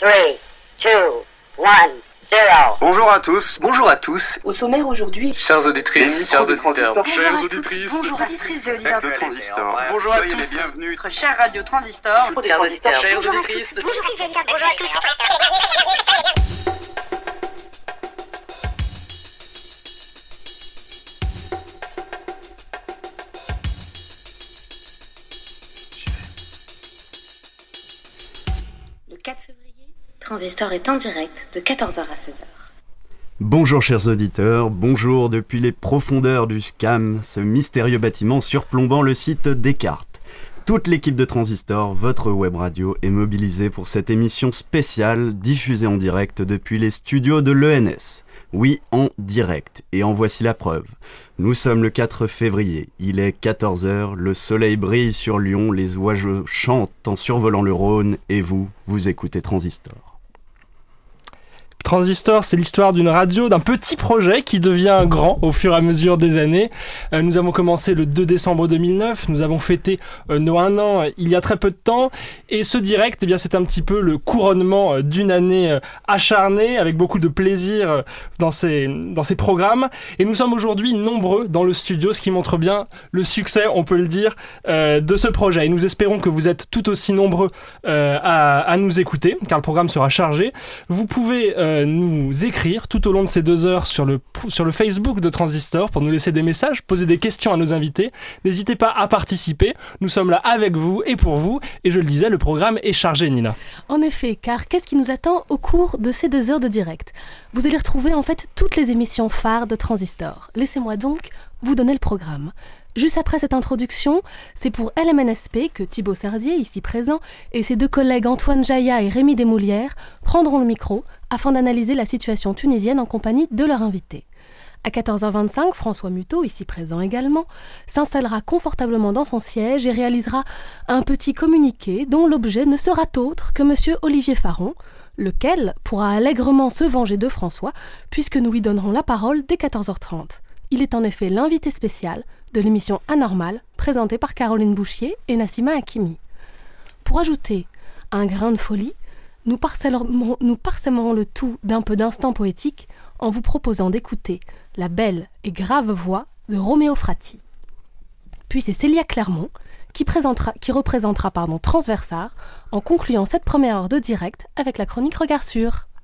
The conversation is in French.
3, 2, 1, 0. Bonjour à tous. Bonjour à tous. Au sommaire aujourd'hui, Chères auditrices, chers auditeurs, chères auditrices, bonjour auditrices et auditeurs de Transistor. Bonjour à Soyez tous. les bienvenus. notre chère radio Transistor. chers auditeurs, chères auditrices. Bonjour à tous. Le 4 février, Transistor est en direct de 14h à 16h. Bonjour chers auditeurs, bonjour depuis les profondeurs du SCAM, ce mystérieux bâtiment surplombant le site Descartes. Toute l'équipe de Transistor, votre web radio, est mobilisée pour cette émission spéciale diffusée en direct depuis les studios de l'ENS. Oui, en direct, et en voici la preuve. Nous sommes le 4 février, il est 14h, le soleil brille sur Lyon, les oiseaux chantent en survolant le Rhône, et vous écoutez Transistor. Transistor, c'est l'histoire d'une radio, d'un petit projet qui devient grand au fur et à mesure des années. Nous avons commencé le 2 décembre 2009, nous avons fêté nos 1 an il y a très peu de temps, et ce direct, eh bien, c'est un petit peu le couronnement d'une année acharnée, avec beaucoup de plaisir dans ces programmes. Et nous sommes aujourd'hui nombreux dans le studio, ce qui montre bien le succès, on peut le dire, de ce projet. Et nous espérons que vous êtes tout aussi nombreux à nous écouter, car le programme sera chargé. Vous pouvez nous écrire tout au long de ces 2 heures sur le Facebook de Transistor pour nous laisser des messages, poser des questions à nos invités. N'hésitez pas à participer, nous sommes là avec vous et pour vous, et je le disais, le programme est chargé, Nina. En effet, car qu'est-ce qui nous attend au cours de ces 2 heures de direct ? Vous allez retrouver en fait toutes les émissions phares de Transistor. Laissez-moi donc vous donner le programme. Juste après cette introduction, c'est pour LMNSP que Thibaut Sardier, ici présent, et ses 2 collègues Antoine Jaya et Rémi Desmoulières prendront le micro afin d'analyser la situation tunisienne en compagnie de leur invité. À 14h25, François Muto, ici présent également, s'installera confortablement dans son siège et réalisera un petit communiqué dont l'objet ne sera autre que monsieur Olivier Faron, lequel pourra allègrement se venger de François puisque nous lui donnerons la parole dès 14h30. Il est en effet l'invité spécial de l'émission Anormale, présentée par Caroline Bouchier et Nassima Hakimi. Pour ajouter un grain de folie, nous parsemerons le tout d'un peu d'instant poétique en vous proposant d'écouter la belle et grave voix de Roméo Frati. Puis c'est Célia Clermont qui représentera Transversar en concluant cette première heure de direct avec la chronique Regard Sûr.